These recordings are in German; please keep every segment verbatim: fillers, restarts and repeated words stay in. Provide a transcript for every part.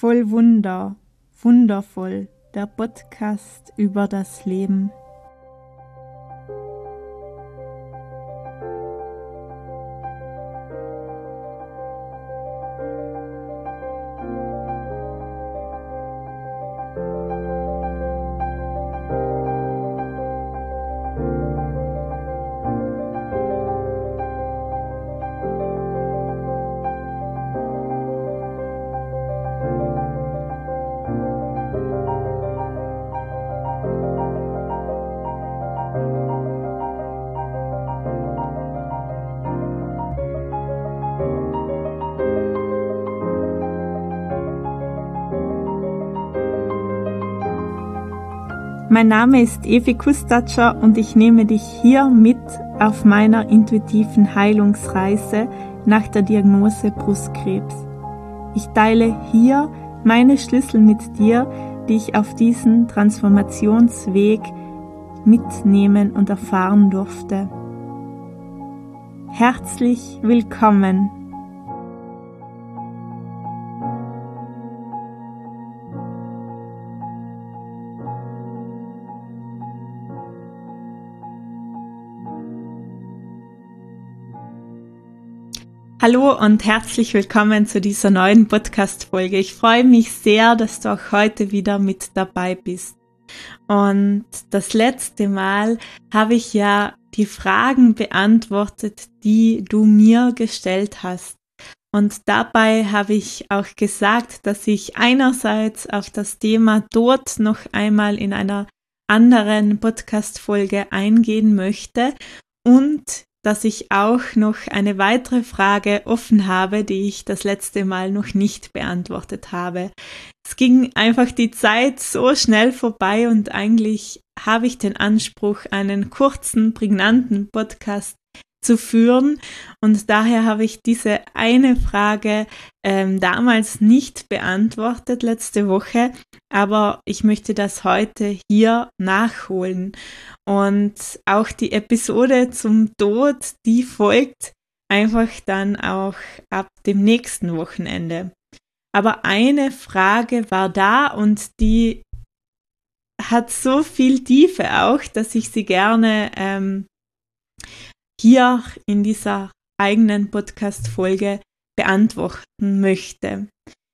Voll Wunder, wundervoll, der Podcast über das Leben. Mein Name ist Evi Kustatscher und ich nehme dich hier mit auf meiner intuitiven Heilungsreise nach der Diagnose Brustkrebs. Ich teile hier meine Schlüssel mit dir, die ich auf diesen Transformationsweg mitnehmen und erfahren durfte. Herzlich willkommen! Hallo und herzlich willkommen zu dieser neuen Podcast-Folge. Ich freue mich sehr, dass du auch heute wieder mit dabei bist. Und das letzte Mal habe ich ja die Fragen beantwortet, die du mir gestellt hast. Und dabei habe ich auch gesagt, dass ich einerseits auf das Thema Tod noch einmal in einer anderen Podcast-Folge eingehen möchte und dass ich auch noch eine weitere Frage offen habe, die ich das letzte Mal noch nicht beantwortet habe. Es ging einfach die Zeit so schnell vorbei und eigentlich habe ich den Anspruch, einen kurzen, prägnanten Podcast zu führen und daher habe ich diese eine Frage ähm, damals nicht beantwortet letzte Woche, aber ich möchte das heute hier nachholen und auch die Episode zum Tod, die folgt einfach dann auch ab dem nächsten Wochenende. Aber eine Frage war da und die hat so viel Tiefe auch, dass ich sie gerne ähm, hier in dieser eigenen Podcast-Folge beantworten möchte.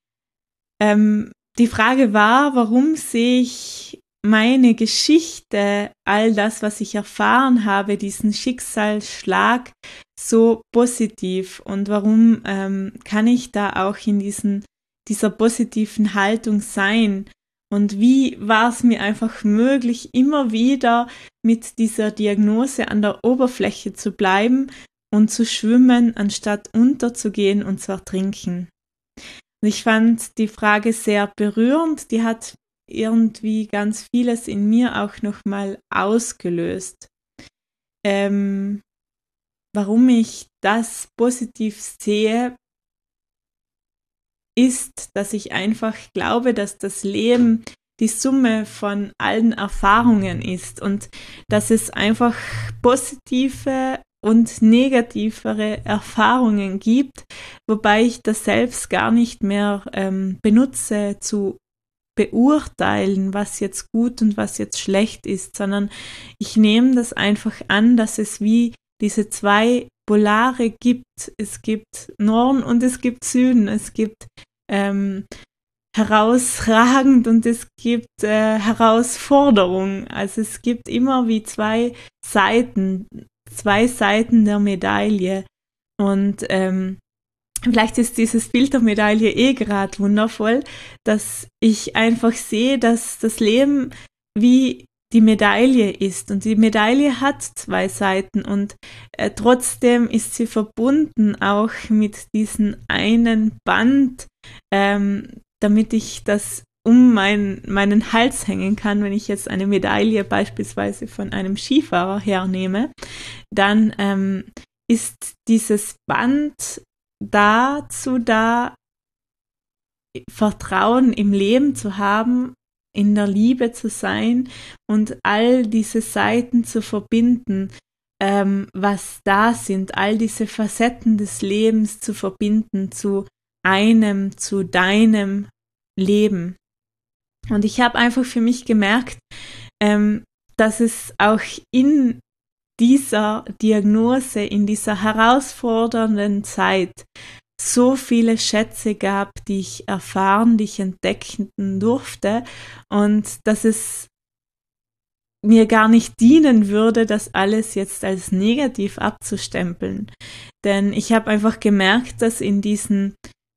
Ähm, die Frage war, warum sehe ich meine Geschichte, all das, was ich erfahren habe, diesen Schicksalsschlag so positiv und warum ähm, kann ich da auch in diesen, dieser positiven Haltung sein? Und wie war es mir einfach möglich, immer wieder mit dieser Diagnose an der Oberfläche zu bleiben und zu schwimmen, anstatt unterzugehen und zu ertrinken? Und ich fand die Frage sehr berührend, die hat irgendwie ganz vieles in mir auch nochmal ausgelöst. Ähm, warum ich das positiv sehe, ist, dass ich einfach glaube, dass das Leben die Summe von allen Erfahrungen ist und dass es einfach positive und negativere Erfahrungen gibt, wobei ich das selbst gar nicht mehr ähm, benutze zu beurteilen, was jetzt gut und was jetzt schlecht ist, sondern ich nehme das einfach an, dass es wie diese zwei Polare gibt. Es gibt Norden und es gibt Süden. Es gibt ähm, herausragend und es gibt äh, Herausforderung. Also es gibt immer wie zwei Seiten, zwei Seiten der Medaille. Und ähm, vielleicht ist dieses Bild der Medaille eh gerade wundervoll, dass ich einfach sehe, dass das Leben wie die Medaille ist und die Medaille hat zwei Seiten und äh, trotzdem ist sie verbunden auch mit diesem einen Band, ähm, damit ich das um mein, meinen Hals hängen kann. Wenn ich jetzt eine Medaille beispielsweise von einem Skifahrer hernehme, dann ähm, ist dieses Band dazu da, Vertrauen im Leben zu haben, in der Liebe zu sein und all diese Seiten zu verbinden, ähm, was da sind, all diese Facetten des Lebens zu verbinden zu einem, zu deinem Leben. Und ich habe einfach für mich gemerkt, ähm, dass es auch in dieser Diagnose, in dieser herausfordernden Zeit so viele Schätze gab, die ich erfahren, die ich entdecken durfte, und dass es mir gar nicht dienen würde, das alles jetzt als negativ abzustempeln. Denn ich habe einfach gemerkt, dass in diesen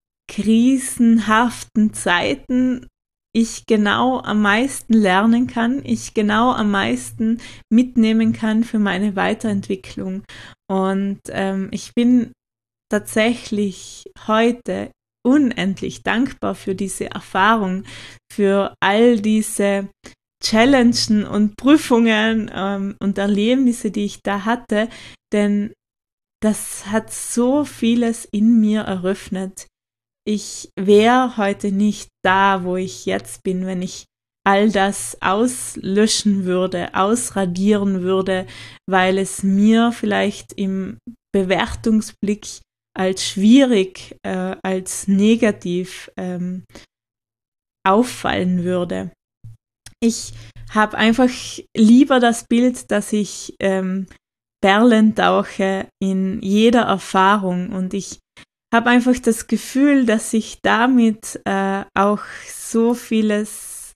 krisenhaften Zeiten ich genau am meisten lernen kann, ich genau am meisten mitnehmen kann für meine Weiterentwicklung. Und ähm, ich bin tatsächlich heute unendlich dankbar für diese Erfahrung, für all diese Challenges und Prüfungen ähm, und Erlebnisse, die ich da hatte, denn das hat so vieles in mir eröffnet. Ich wäre heute nicht da, wo ich jetzt bin, wenn ich all das auslöschen würde, ausradieren würde, weil es mir vielleicht im Bewertungsblick als schwierig, äh, als negativ ähm, auffallen würde. Ich habe einfach lieber das Bild, dass ich ähm, Perlen tauche in jeder Erfahrung, und ich habe einfach das Gefühl, dass sich damit äh, auch so vieles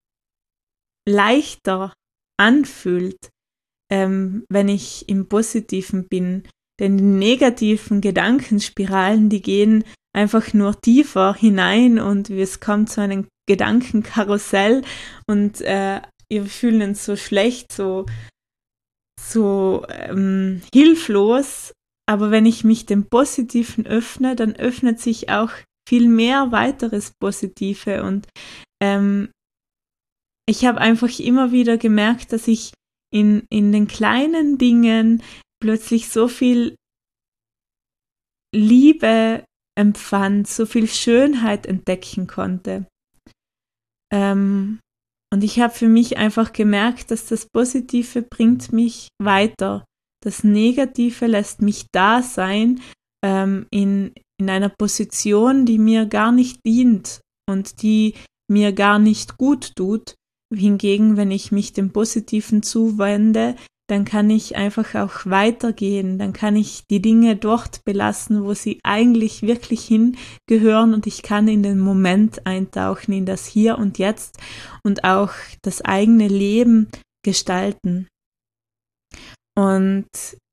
leichter anfühlt, ähm, wenn ich im Positiven bin. Denn die negativen Gedankenspiralen, die gehen einfach nur tiefer hinein, und es kommt zu einem Gedankenkarussell, und äh, wir fühlen uns so schlecht, so, so ähm, hilflos. Aber wenn ich mich dem Positiven öffne, dann öffnet sich auch viel mehr weiteres Positive. Und ähm, ich habe einfach immer wieder gemerkt, dass ich in, in den kleinen Dingen plötzlich so viel Liebe empfand, so viel Schönheit entdecken konnte. Ähm, und ich habe für mich einfach gemerkt, dass das Positive bringt mich weiter. Das Negative lässt mich da sein, ähm, in, in einer Position, die mir gar nicht dient und die mir gar nicht gut tut. Hingegen, wenn ich mich dem Positiven zuwende, dann kann ich einfach auch weitergehen, dann kann ich die Dinge dort belassen, wo sie eigentlich wirklich hingehören, und ich kann in den Moment eintauchen, in das Hier und Jetzt, und auch das eigene Leben gestalten. Und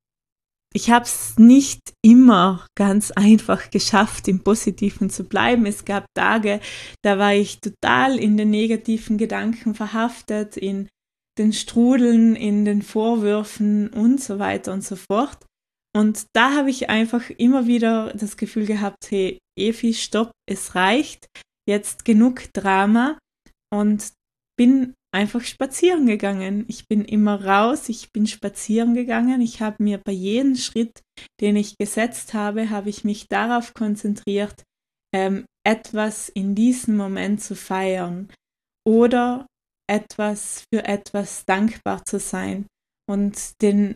ich habe es nicht immer ganz einfach geschafft, im Positiven zu bleiben. Es gab Tage, da war ich total in den negativen Gedanken verhaftet, in den Strudeln, in den Vorwürfen und so weiter und so fort. Und da habe ich einfach immer wieder das Gefühl gehabt, hey, Evi, stopp, es reicht, jetzt genug Drama, und bin einfach spazieren gegangen. Ich bin immer raus, ich bin spazieren gegangen. Ich habe mir bei jedem Schritt, den ich gesetzt habe, habe ich mich darauf konzentriert, ähm, etwas in diesem Moment zu feiern oder etwas für etwas dankbar zu sein. Und den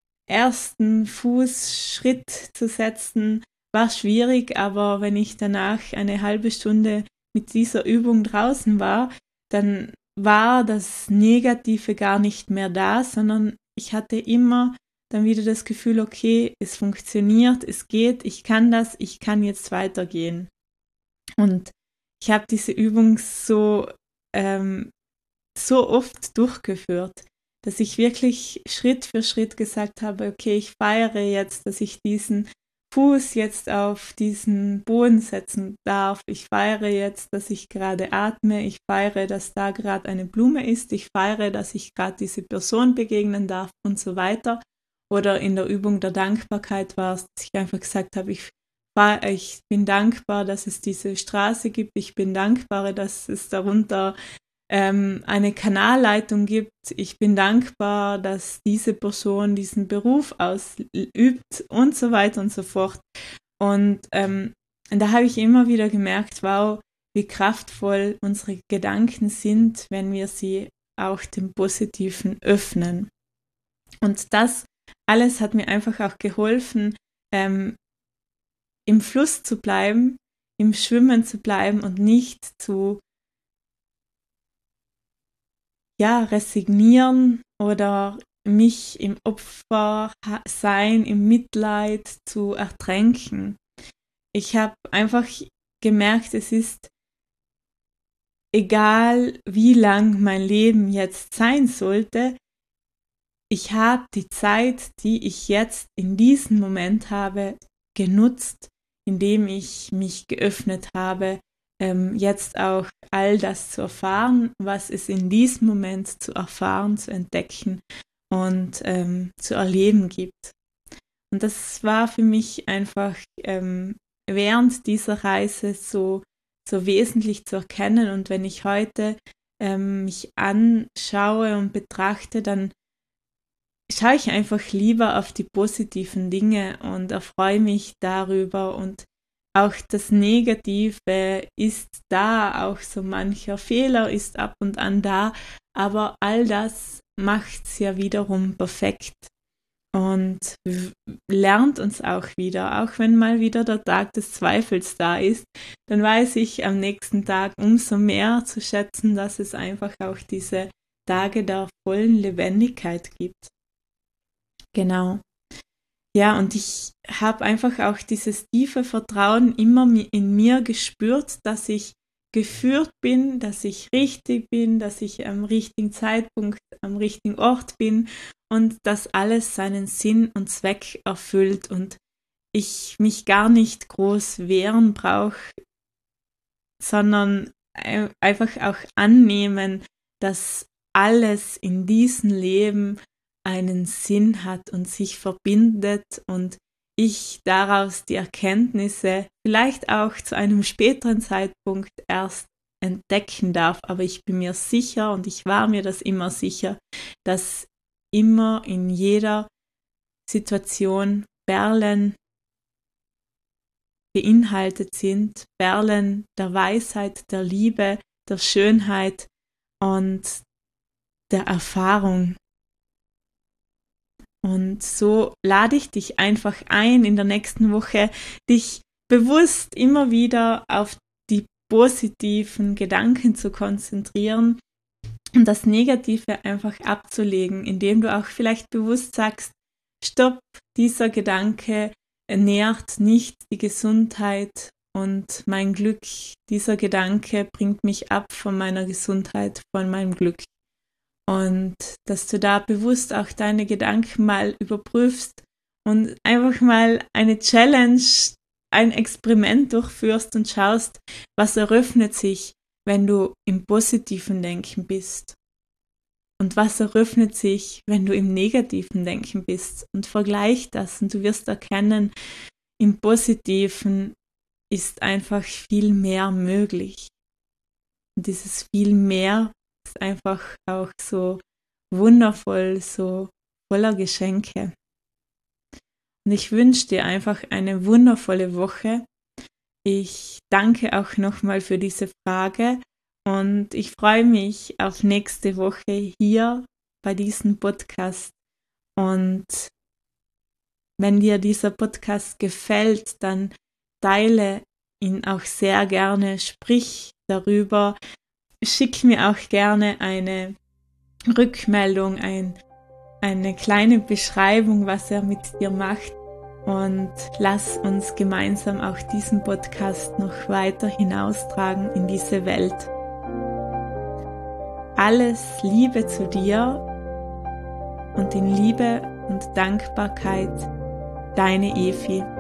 ersten Fußschritt zu setzen, war schwierig, aber wenn ich danach eine halbe Stunde mit dieser Übung draußen war, dann war das Negative gar nicht mehr da, sondern ich hatte immer dann wieder das Gefühl, okay, es funktioniert, es geht, ich kann das, ich kann jetzt weitergehen. Und ich habe diese Übung so, ähm, so oft durchgeführt, dass ich wirklich Schritt für Schritt gesagt habe, okay, ich feiere jetzt, dass ich diesen Fuß jetzt auf diesen Boden setzen darf. Ich feiere jetzt, dass ich gerade atme. Ich feiere, dass da gerade eine Blume ist. Ich feiere, dass ich gerade diese Person begegnen darf und so weiter. Oder in der Übung der Dankbarkeit war es, dass ich einfach gesagt habe, ich, ich bin dankbar, dass es diese Straße gibt. Ich bin dankbar, dass es darunter ähm, eine Kanalleitung gibt. Ich bin dankbar, dass diese Person diesen Beruf ausübt und so weiter und so fort. Und ähm, da habe ich immer wieder gemerkt, wow, wie kraftvoll unsere Gedanken sind, wenn wir sie auch dem Positiven öffnen. Und das alles hat mir einfach auch geholfen, ähm, im Fluss zu bleiben, im Schwimmen zu bleiben und nicht zu ja, resignieren oder mich im Opfersein, im Mitleid zu ertränken. Ich habe einfach gemerkt, es ist egal, wie lang mein Leben jetzt sein sollte, ich habe die Zeit, die ich jetzt in diesem Moment habe, genutzt, indem ich mich geöffnet habe, ähm, jetzt auch all das zu erfahren, was es in diesem Moment zu erfahren, zu entdecken und ähm, zu erleben gibt. Und das war für mich einfach ähm, während dieser Reise so, so wesentlich zu erkennen. Und wenn ich heute ähm, mich anschaue und betrachte, dann schaue ich einfach lieber auf die positiven Dinge und erfreue mich darüber. Und auch das Negative ist da, auch so mancher Fehler ist ab und an da, aber all das macht es ja wiederum perfekt und lernt uns auch wieder, auch wenn mal wieder der Tag des Zweifels da ist, dann weiß ich am nächsten Tag umso mehr zu schätzen, dass es einfach auch diese Tage der vollen Lebendigkeit gibt. Genau. Ja, und ich habe einfach auch dieses tiefe Vertrauen immer in mir gespürt, dass ich geführt bin, dass ich richtig bin, dass ich am richtigen Zeitpunkt, am richtigen Ort bin und dass alles seinen Sinn und Zweck erfüllt und ich mich gar nicht groß wehren brauche, sondern einfach auch annehmen, dass alles in diesem Leben einen Sinn hat und sich verbindet und ich daraus die Erkenntnisse vielleicht auch zu einem späteren Zeitpunkt erst entdecken darf. Aber ich bin mir sicher und ich war mir das immer sicher, dass immer in jeder Situation Perlen beinhaltet sind, Perlen der Weisheit, der Liebe, der Schönheit und der Erfahrung. Und so lade ich dich einfach ein, in der nächsten Woche dich bewusst immer wieder auf die positiven Gedanken zu konzentrieren und das Negative einfach abzulegen, indem du auch vielleicht bewusst sagst, stopp, dieser Gedanke nährt nicht die Gesundheit und mein Glück. Dieser Gedanke bringt mich ab von meiner Gesundheit, von meinem Glück. Und dass du da bewusst auch deine Gedanken mal überprüfst und einfach mal eine Challenge, ein Experiment durchführst und schaust, was eröffnet sich, wenn du im positiven Denken bist. Und was eröffnet sich, wenn du im negativen Denken bist. Und vergleich das und du wirst erkennen, im Positiven ist einfach viel mehr möglich. Und dieses viel mehr ist einfach auch so wundervoll, so voller Geschenke. Und ich wünsche dir einfach eine wundervolle Woche. Ich danke auch nochmal für diese Frage und ich freue mich auf nächste Woche hier bei diesem Podcast. Und wenn dir dieser Podcast gefällt, dann teile ihn auch sehr gerne, sprich darüber, schick mir auch gerne eine Rückmeldung, ein, eine kleine Beschreibung, was er mit dir macht und lass uns gemeinsam auch diesen Podcast noch weiter hinaustragen in diese Welt. Alles Liebe zu dir und in Liebe und Dankbarkeit, deine Evi.